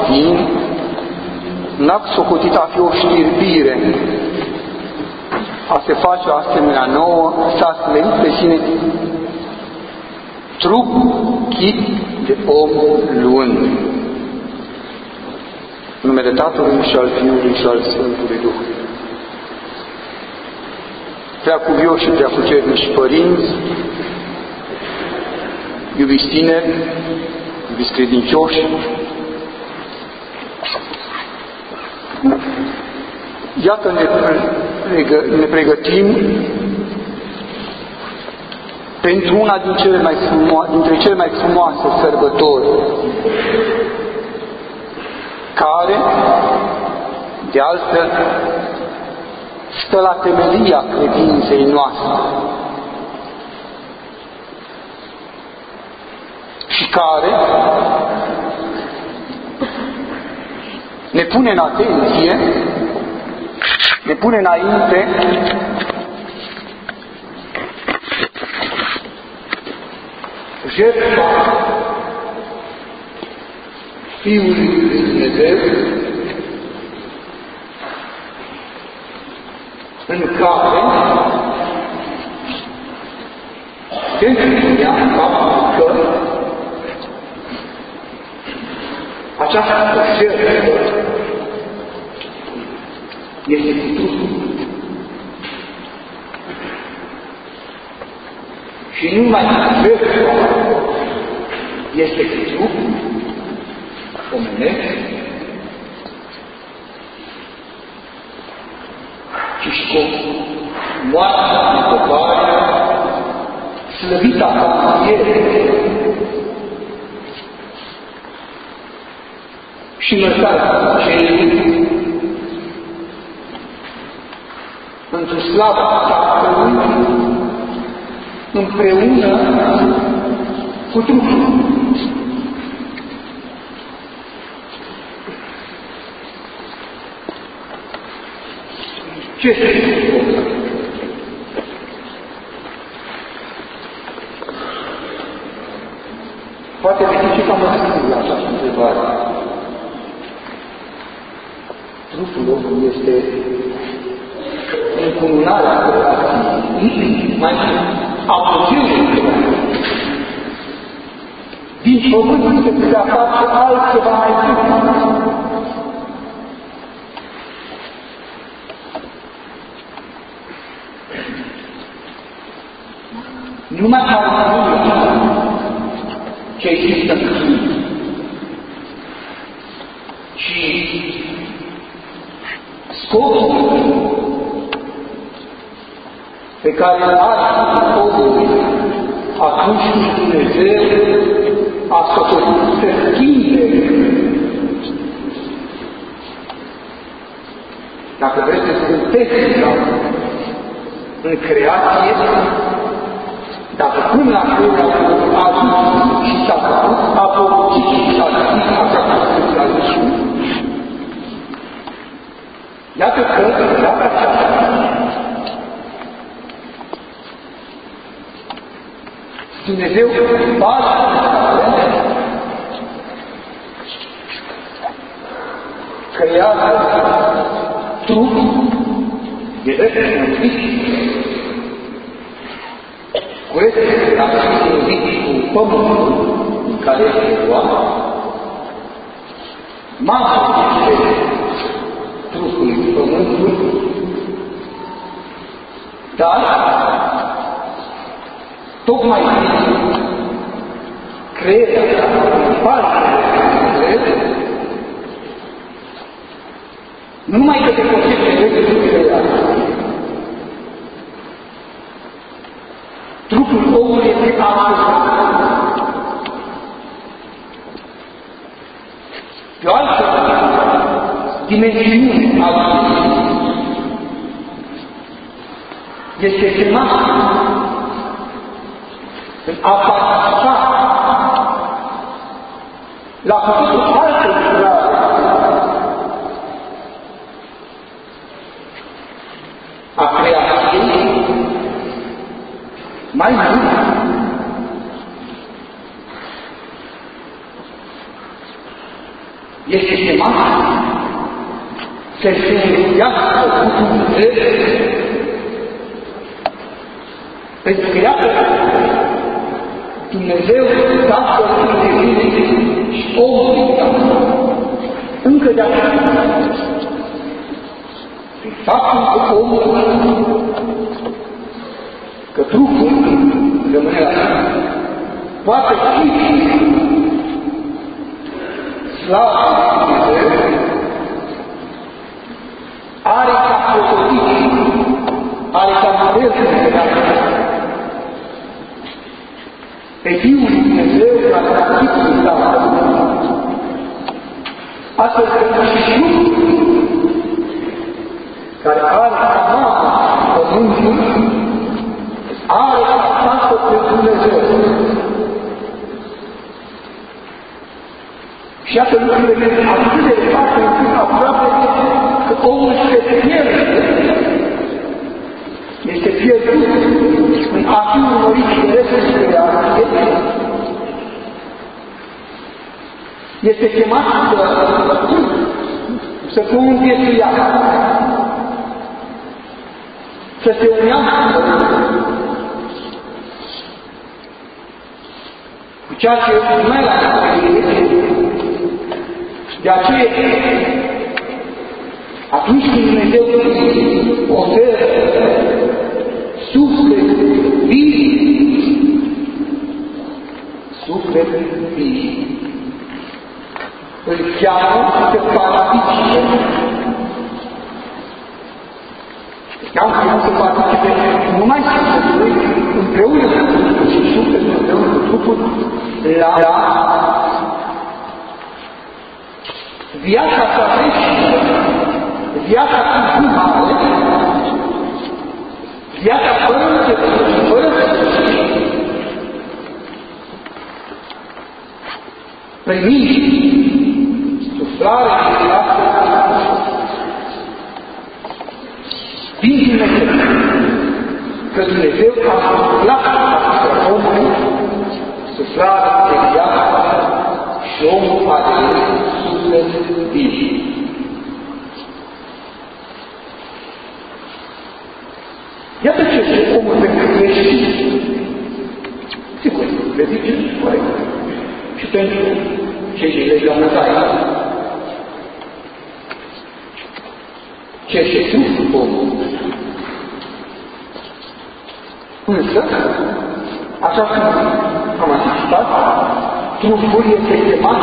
fiind, n-a socotit a fi o știrbire, a se face asemenea nouă, s-a smerit pe sine, trup, chip de om luând. În numele Tatălui și al Fiului și al Sfântului Duh. Preacuvioși și preacucernici părinți, iubiți tineri, iubiți credincioși, iată ne pregătim pentru una dintre cele mai frumoase sărbători, care, de altfel, stă la temelia credinței noastre și care ne pune în atenție, ne pune înainte jertfa Fiului lui Dumnezeu, în care se spunea faptul că această jertfă este cu trupul. Și nu numai jertfa este cu trupul omenesc, ci și cu moartea de topare, slăvita mântuire și mărtarea cerului într-o slava Tatălui împreună cu trupul. Ce este trupul? Poate de ce am răspuns la această întrebare. Trupul omului este încununarea creației, mai apogeul creației. Din pământ se putea face altceva mai bun. Numai harmonia ce există în Sfânt, ci scopul pe care îl are omul atunci când Dumnezeu a făcut să schimbe, dacă vreți să spun tehnica în creație, dacă până la creație a zis și s-a făcut, a poruncit și s-a zis așa cum s-a zis. Iată că, data aceasta, Dumnezeu face creează trup de răspuns cu este la cu pământul în care este luat, masă este trupul pământului, dar tocmai crearea în partea de nu numai că se potrivește de crearea, trupul omului este altceva. Pe o altă dimensiune a lui este chemat în a participa la făcutul altă lucrare a creației mai mult este chemat să se înviască cu Dumnezeu, pentru că iată, Dumnezeu Tatăl intervine și omul încă de acum. Prin faptul că omul, că trupul rămâne la tine, poate fi slavă lui Dumnezeu, are ca prototip, are ca model pe Fiul lui Dumnezeu la practicul Tatălui, astfel că și trupul care are ca mamă pământul, are ca Tatăl pe Dumnezeu. Și iată lucrurile merg atât de departe încât aproape că omul se pierde, este pierdut în a fi urmărit de restul creației, este chemat să conviețuiască, să se unească cu ceea ce mai la de aceea, atunci când Dumnezeu oferă suflet vii, îl cheamă să participe. Să participe numai sufletului, împreună cu trupul și sufletul, împreună cu trupul, la viața sa veșnică, viața cu mare, viața fără început și fără sfârșit, primind suflare și viață din Dumnezeu, că Dumnezeu a suflat asupra omului suflare de viață și omul a devenit suflet viu. Iată ce omul pentru creștin, sigur, le zice corect, și pentru cei din legea mătaie. Ce este trupul omului. Însă, așa cum am anticipat, trupul este chemat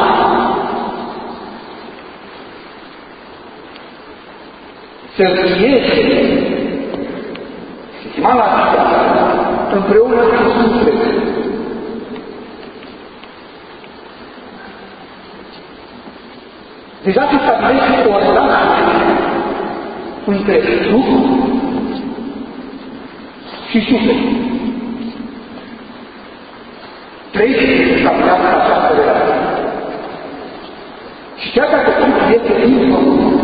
să învieze, se chema la viață, împreună cu sufletul. Deja se stabilește o relație între trup și suflet. Trebuie să stabilească această relație. Și chiar dacă trupul este din pământ,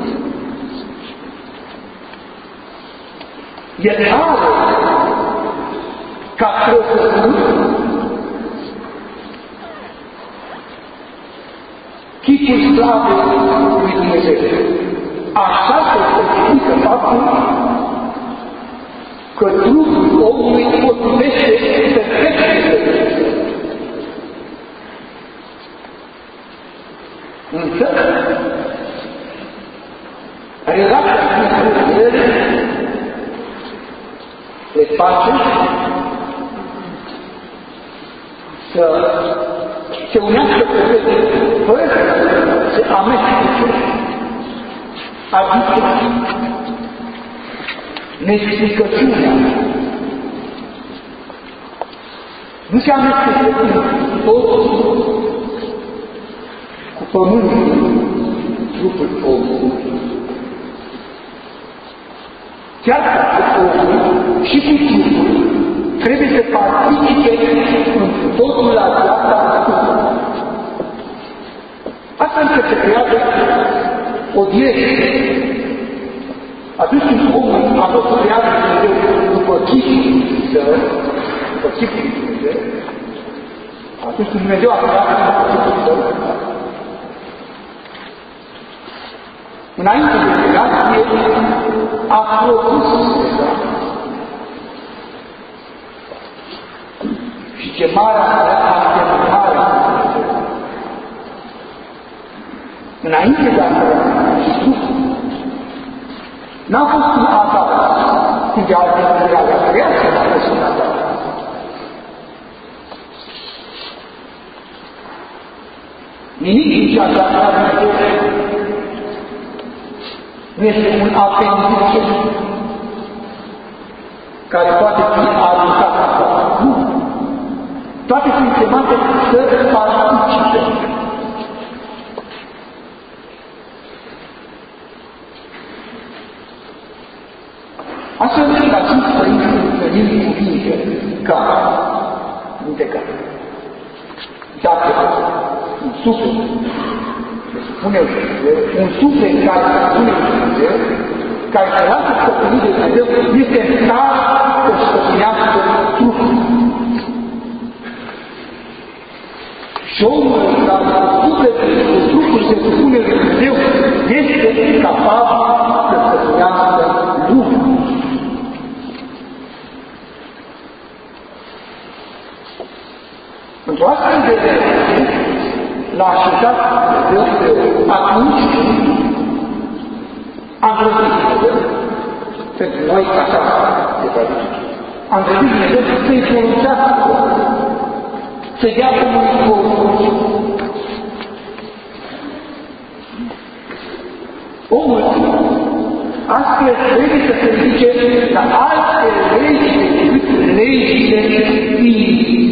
el are ca trăsături chipul slavei lui Dumnezeu. Așa se explică faptul că trupul omului potrivește perfect de Dumnezeu. Însă, relația dintre ele le face să se unească perfect, fără să se amestece, adică nesplicăciunea nu se amestecă tot cu pământul, trupul omului. Chiar dacă omul și cu trupul trebuie să participe în totul la viața trupului. Asta încă se creează o direcție. Atunci când omul a fost creat după chipul său, după chipul Dumnezeu, atunci când Dumnezeu a creat după chipul său, înainte de creație, a produs deja. Și chemarea de asemănare cu Dumnezeu. Înainte de a crea și Duhul, n-a fost un Adam, cum de altfel întreaga creație n-a fost un Adam. Nimic din ceea ce a creat Dumnezeu nu este un apendice care poate fi aruncat acolo. Nu. Toate sunt chemate să participe. Astfel, la 5 părinți întâlnim cuvinte ca, dacă un suflet se supune lui Dumnezeu, un suflet care se supune lui Dumnezeu, care se lasă stăpânit de Dumnezeu, este în stare să stăpânească trupul. Și omul care trupul se supune lui Dumnezeu este capabil să stăpânească lumea. Într-o astfel de relație, l-a așezat Dumnezeu atunci am grăbit Dumnezeu, pentru noi așa de tradiție, am grăbit Dumnezeu să-i folosească, să dea omului porunci. Omul astfel trebuie să se ridice la alte legi decât legile firii.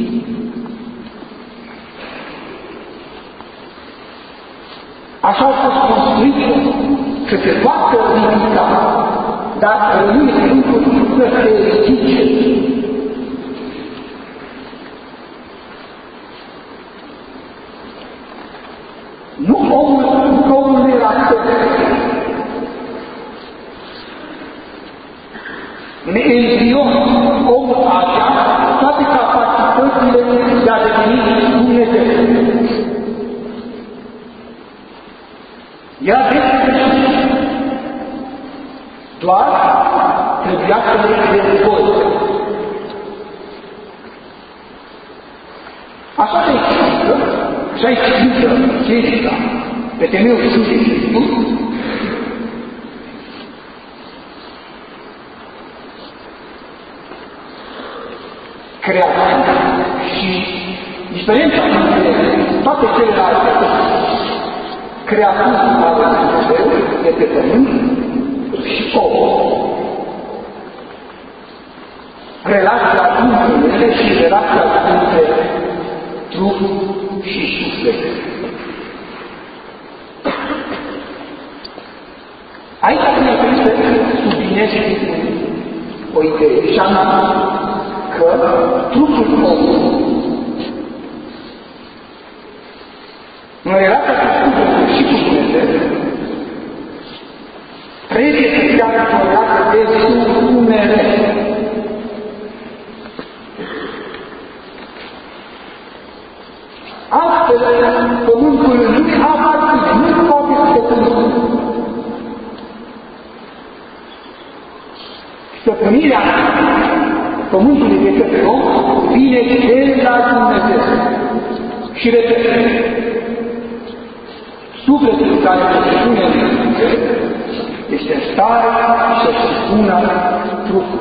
Așa a fost construită, să se poată ridica, dar rămâne cuvântul să se ridice. Nu omul nu era acceptat. În embrion, omul avea toate capacitățile de a deveni Dumnezeu. Ea desăvârșit. Doar trebuia să le dezvolte. Așa se explică, așa explică Chestia, pe temeiul Sfântului Hristos, creația și diferența între toate celelalte creatura ale Dumnezeu de pe pământ și om. Relația între ele și relația între trup și suflet. Aici trebuie să subliniez o idee, și anume că trupul omului în relația cu sufletul și cu Dumnezeu trebuie să fie întotdeauna de supunere. Astfel, pământul nu aparține, nu poate să stăpânească. Stăpânirea pământului de către om vine de la Dumnezeu. Și repet, sufletul care se supune în Dumnezeu este în stare să supună trupul.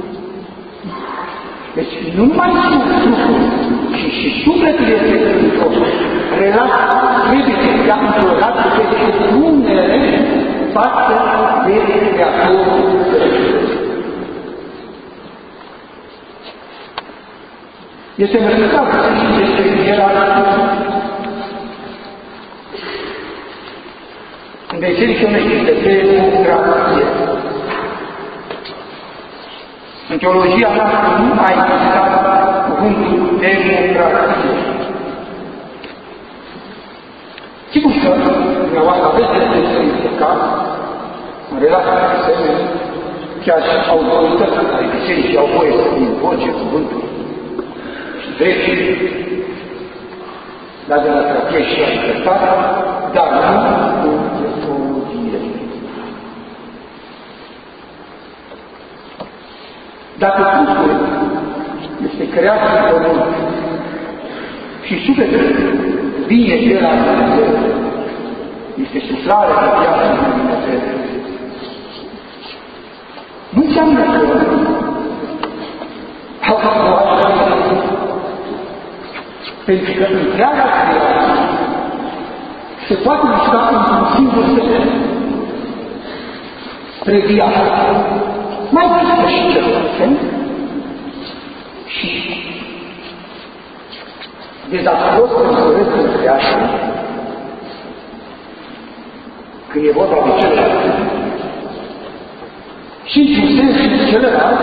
Deci nu numai trupul, ci și sufletul este într-o relație, trebuie să fie într-o relație de supunere față de Creatorul Său. Este necesar să știm despre ierarhie. În biserică nu există democrație. În teologia noastră nu a existat cuvântul democrație. Sigur că dumneavoastră aveți de implicat în relația cu semnele, chiar și autoritățile ale bisericii au voie să invoce cuvântul și dreptul la democrație și la libertate, dar nu în teologie. Dacă trupul este creat în pământ și sufletul vine de la Dumnezeu, este suflarea de viață în Dumnezeu, nu înseamnă că au o altă viață. Pentru că întreaga creație se poate mișca într-un singur sens spre viață. Mai există și celălalt și dezastros pentru restul creației când e vorba de celălalt. Și într-un sens și celălalt,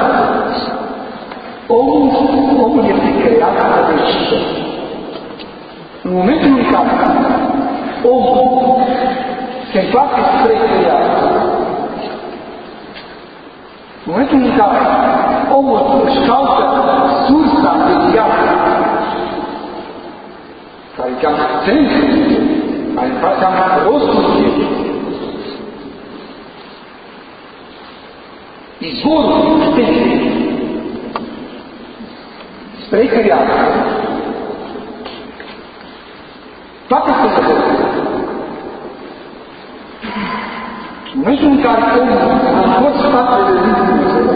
omul este creat de decisă. În momentul în care omul se întoarce spre creație, în momentul în care omul își caută sursa de viață, care înseamnă sensul, care înseamnă rostul vieții, izvorul existenței spre creație, toate cele în momentul în care omul a fost spatele lui Dumnezeu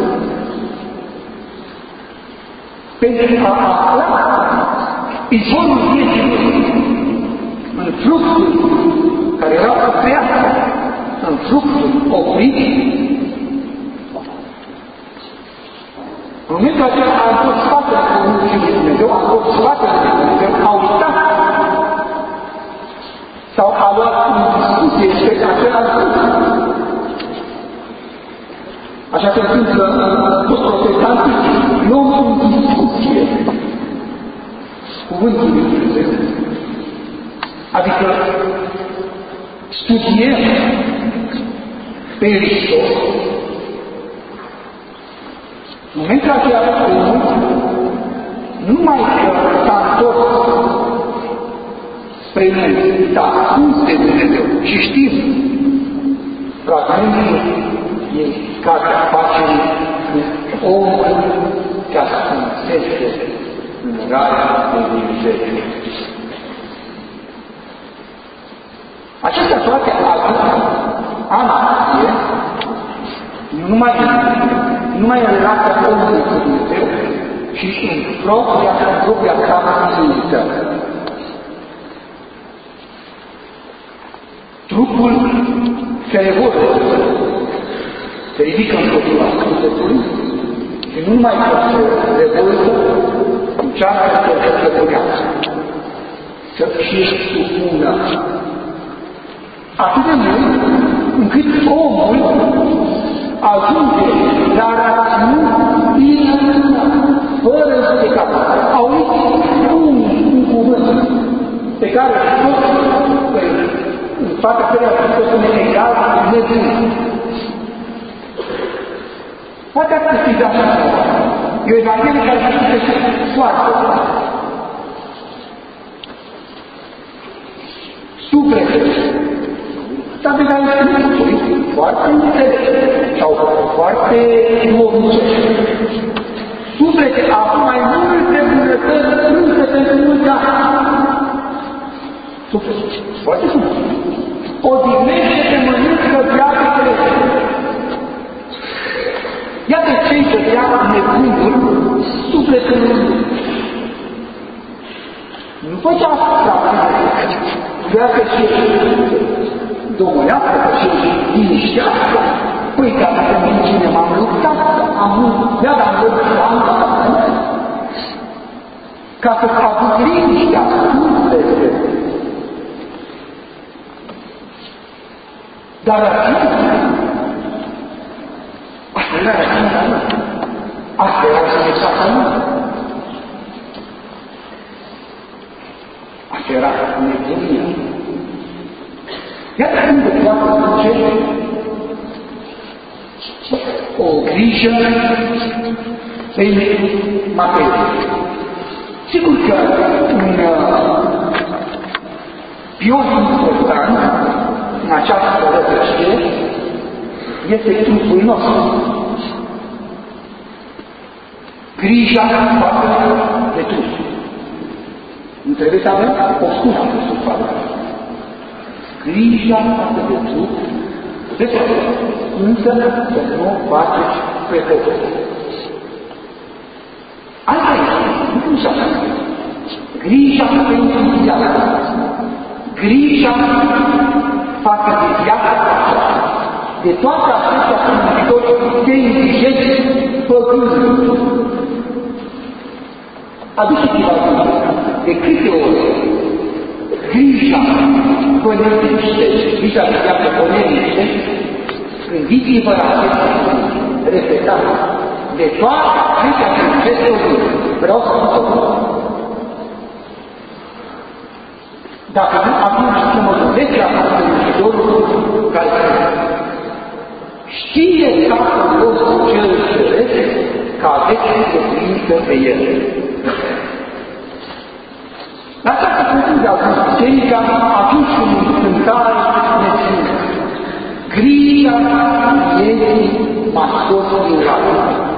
pentru a afla izvorul vieții în fructul care era creat, în fructul oprit, în momentul acela a fost spatele lui Dumnezeu, a fost spatele lui Dumnezeu, a uitat sau a luat în discuție pe același lucru. Așa se întâmplă toți protestanții, luăm în discuție cuvântul lui Dumnezeu. Adică studiem pe Hristos. În momentul acela, nu numai că s-a întors spre noi, dar ascunse Dumnezeu și știm fragmentul din Cartea Pacerii omul se ascunsese în raiul de Dumnezeu. Acestea toate aduc amație, nu numai în relația omului cu Dumnezeu, ci în propria capacită. Trupul se revoltă, se ridică împotriva sufletului și nu numai că se revoltă, încearcă să se stăpânească, să fie supună. Atât de mult încât omul ajunge la rațiuni fără judecată. Au un cuvânt pe care tot în fața căreia se spune egal nebun. Poate ați câștigat așa ceva. E o evanghelie care se citește foarte bine. Sufletul. Dar de la instrucții foarte înțelepte sau foarte logice. Suflete acum mai multe bunătăți strânse pentru mulți ani. Sufletul. Foarte frumos. Odihnește-te, mănâncă viață celeste. Iată ce-i dădea nebunul sufletului. Nu făcea asta, vrea să și domolească, să și liniștească. Păi, ca să mă cine m-am luptat, am luptat, ca să aduc liniștea sufletul. Dar asta era rațiunea mea. Asta era răspunderea mea. Asta era nebunia. Iată cum de poate duce o grijă în materie. Sigur că un pion important în această rătăcire este trupul nostru. grija față de trup. Nu trebuie să avem o scună sub față. Grija față de trup, puteți să însă să nu faceți precături. Asta este, nu cum să facă. Grija pentru viață. Grija față de viața de toate acestea comunitori de indigeni păgâni. Aduceți-vă de câte ori grija vă neliniște, grija de viață vă neliniște, gândiți-vă la acestea repetate. De toate acestea comunitori vreau să vă spun. Dacă nu, atunci să mă gândesc la comunitorul care știe Tatăl vostru cel ceresc că aveți credință pe El. La această concluzie a zis biserica atunci când în cântare ne spune: grija vieții m-a scos din rată.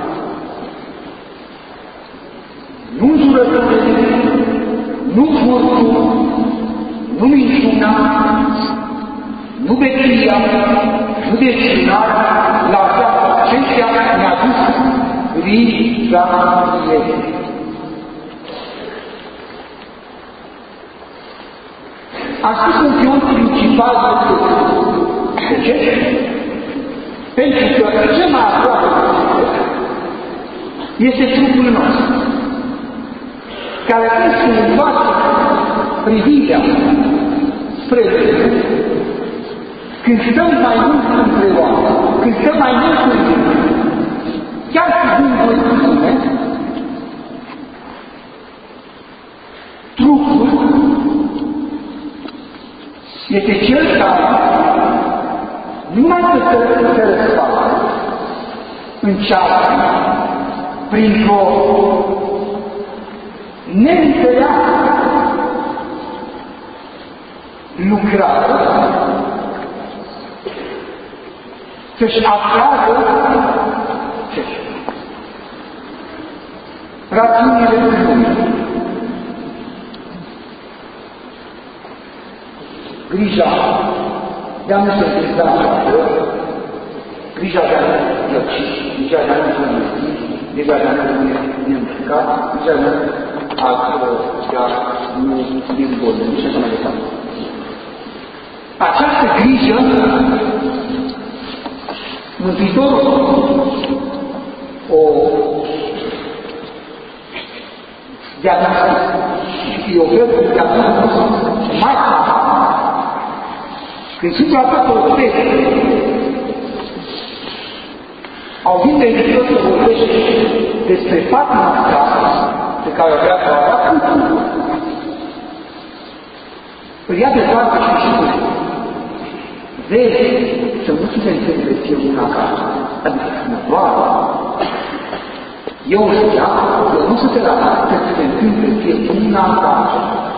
Nu jurături, nu furtul, nu minciuna, nu beția, nu destinarea, la toate acestea ne-a dus grija vieții. A spus un pion principal de ce? Pentru că ce mai aproape este trupul nostru, care trebuie să învață privirea spre Dumnezeu. Când stăm mai mult între oameni, când stăm mai mult în Dumnezeu, chiar și gândul spune, trupul este cel care numai că se răsfacă, încearcă printr-o neînțeleasă lucrare să-și aflează rațiunile lumii. Grija de a nu se întâmpla grija de a nu plăci, grija de a nu se învăți, grija de a nu ne împlicat, grija de a nu ne îmbolnăvi și așa mai departe. Această grijă, Mântuitorul o diagnostic și îi oferă un diagnostic mai mare. Când Sfântul Apostol Petru au venit de Hristos să vorbește despre patima sa pe care o vrea să o facă, îl ia de toate și spune: vezi să nu ți se întâmple ție una ca asta, adică să mă doară. Eu știa, eu nu să te lasă să ți se întâmple ție una ca asta.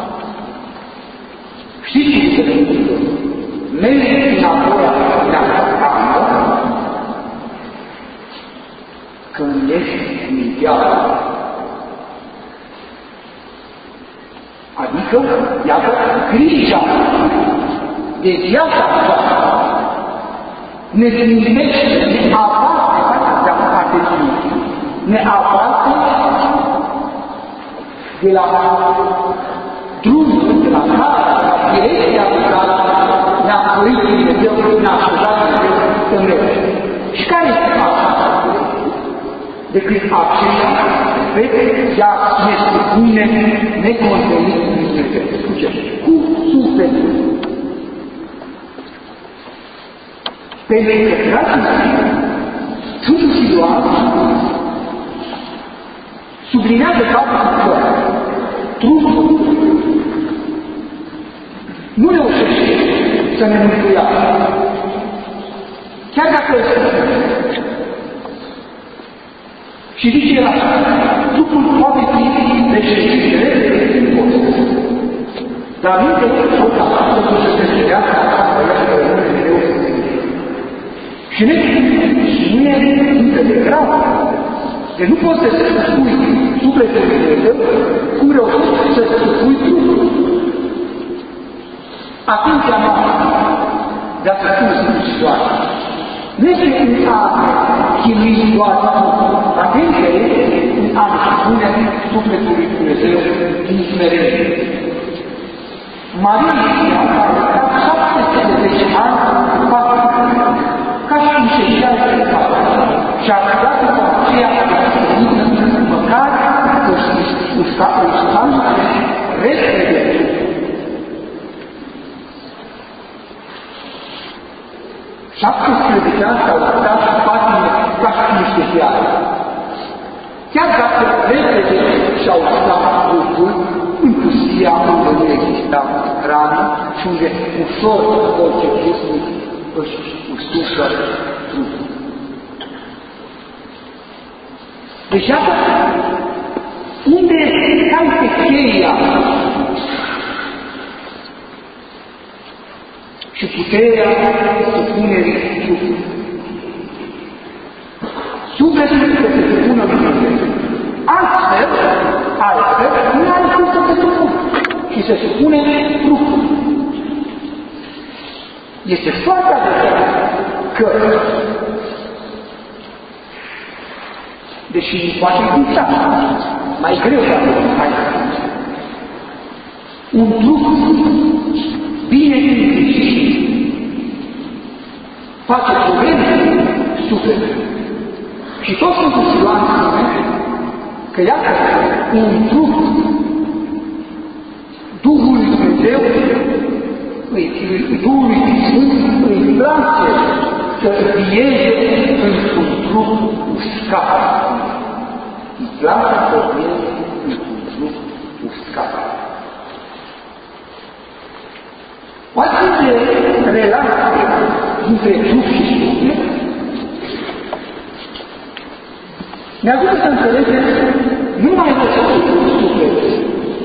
Știți ce se întâmplă? Mergi înapoi la camă când ești în viață. Adică, iată, grija de viața aceasta ne smintește, ne aparte de atenție, ne aparte de la drumul, de la care, direcția pe care ne-a florit Dumnezeu, ne-a așezat Dumnezeu să merge. Și care este asta? Decât aceea pe ea este bine necontenit în Dumnezeu. Scuceți, cu sufletul. Pentru că, dragii mei, Sfântul Siluan sublinează faptul că trupul nu reușește să ne mântuiască. Chiar dacă îl spune. Și zice el așa: trupul poate fi deșertit de dar nu că tot așa să se trezească și nu e încă de grav Deci nu poți să-ți supui sufletul lui Dumnezeu cum reușești să-ți supui trupul. Atenția noastră de a se spune simțitoare. Nu este în a chinui doar trupul. Atenția este în a spune sufletul lui Dumnezeu din smerenie. Maria Iesia a arătat 710 ani ca și un șeșean de faptă și a arătat în aceea să măcar își scană repede. Șaptesprezece ani s-au arătat și patime ca și niște fiare. Chiar dacă repede și-au stat trupul, în pustia unde nu exista hrană și unde ușor orice chestie își usucă trupul. Deci, iată, unde este cheia și puterea supunerii trupului. Sufletul să se supună lui Dumnezeu. Altfel, nu are cum să se supună și se supune trupul. Este foarte adevărat că, deși poate exista, mai greu dacă un trup bine îngrijit face probleme sufletului. Și tot Sfântul Siluan spune că iată un trup Duhul lui Dumnezeu, Duhului Sfânt îi place să vieze într-un trup uscat. Îi place să vieze într-un trup uscat. O astfel de relație dintre trup și suflet ne ajută să înțelegem nu numai răspunsul sufletului,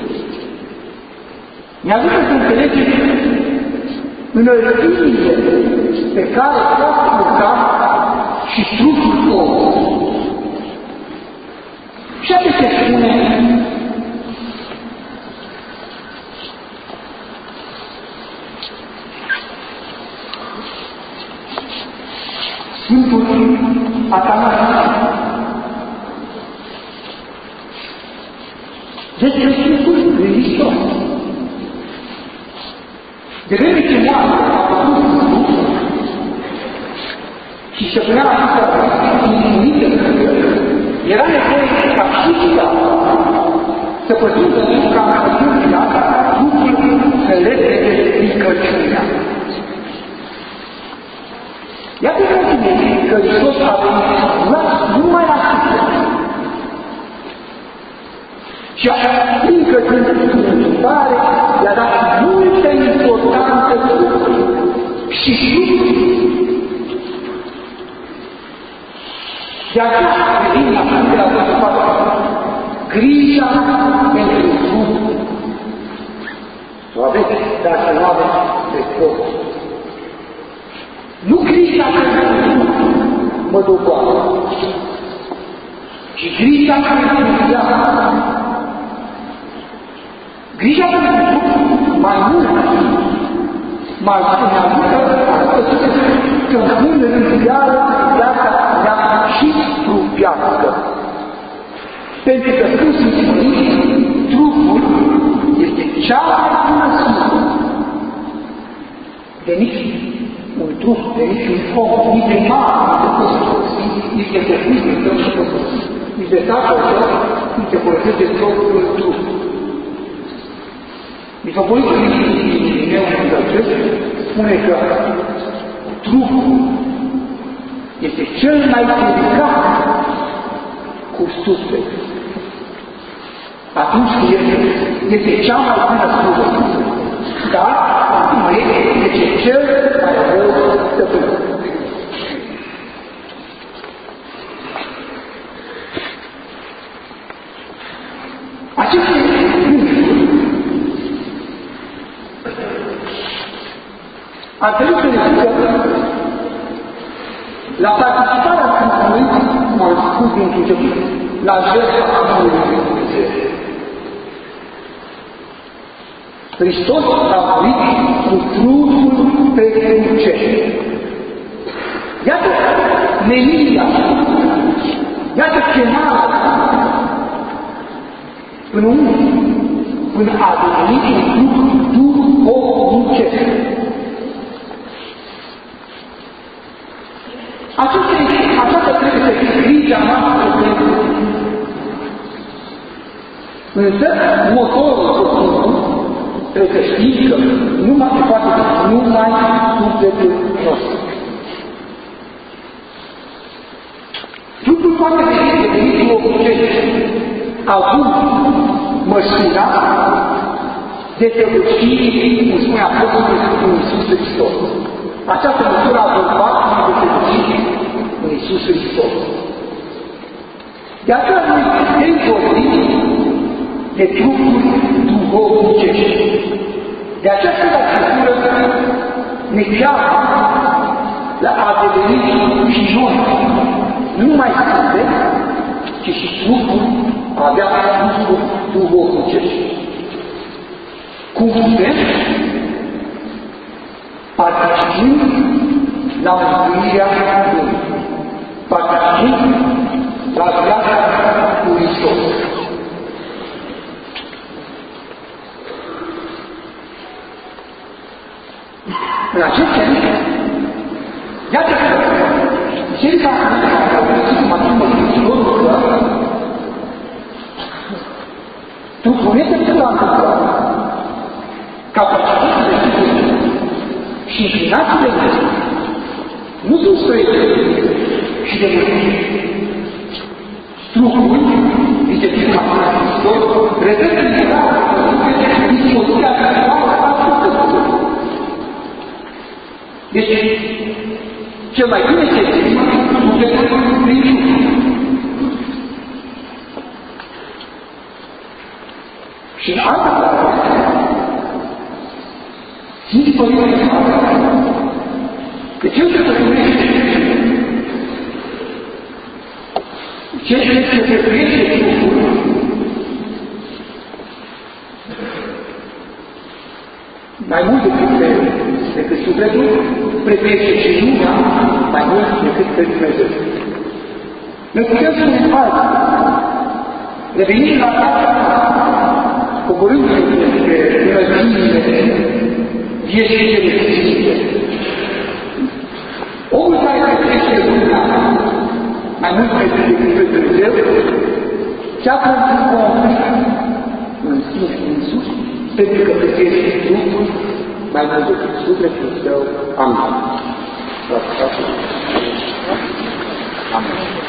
ne ajută să înțelegem înălțimile pe care poate urca și trupul omului. Și atât se spune Sfântul Atanasie despre Sfântul lui Hristos. De vreme ce moartea a făcut și se punea atâta inunită, era nevoie ca știța să pătrundă ca pătrundea trupul să lege stricăciunea. Iată că Hristos a venit numai la suflet. Și încă când întâmplare i-a dat multă importanță și de aceea privim la Sfântele Apostolului grija pentru trup. O aveți, dar să nu aveți pe tot. Nu grija pentru trup mă doboară, ci grija pentru viață. Grija pentru trup mai mult mai ajută că în rânduială viața mea și trupească. Pentru că când sunt spărit, trupul este cea mai bună slujbă. De nici un trup, de nici un om, nici de mare, nici de poți folosi, nici de copilul tău și folosi, nici de tatăl tău, nici de folosește propriul trup. Mitropolitul meu spune că trupul este cel mai delicat cu sufletul. Atunci este cea mai bună slujbă. Dar, acum este cel mai rău stăpân. Aceste gânduri ar trebui să ne ducă la participarea trupului, cum am spus din început, la jertfa Fiului lui Dumnezeu. Hristos a murit cu trupul pe cruce. Iată menirea, iată chemarea până unde? Până a devenit un trup duhovnicesc. Aceasta trebuie să fie grija noastră pentru. Însă, motorul săptămânii trebuie să știi că numai se poate numai sufletul nostru. Trupul poate deveni duhovnicesc având măsura de tăvășire, cum spune Apostolul în Iisus Hristos. Această măsură a bărbatului de tăvășire în Iisus Hristos. De aceea noi putem vorbi de trupuri duhovnicești. De această Scriptură ne cheamă la a deveni și noi nu numai sfinte, ci și trupul avea trupuri duhovnicești. Cum putem? Participând la mântuirea lumii, participând la viața cu Hristos. În acest sens, iată că Biserica a găsit cum acum Mântuitorul că trupurile se va întâmpla, capacitățile Duhului și inclinațiile noastre nu sunt străine și de mântuire. Trupul, zice Biserica Hristos, reprezintă dispoziția actuală a sufletului. Deci, cel mai bine se exprimă sufletul prin Duhul. Și în altă parte, Sfinții Părinți ne spun că cel ce se primește, cel ce se primește Duhul, mai mult decât sufletul, prețuiește și lumea mai mult decât pe Dumnezeu. Noi putem spune altfel, revenind la asta, coborându-ne despre înălțimile vieții de sfinte. Omul care prețuiește lumea mai mult decât pe Dumnezeu, se află într-un conflict în sine însuși, pentru că prețuiește Duhul mai mult decât sufletul său. Amin. Amin.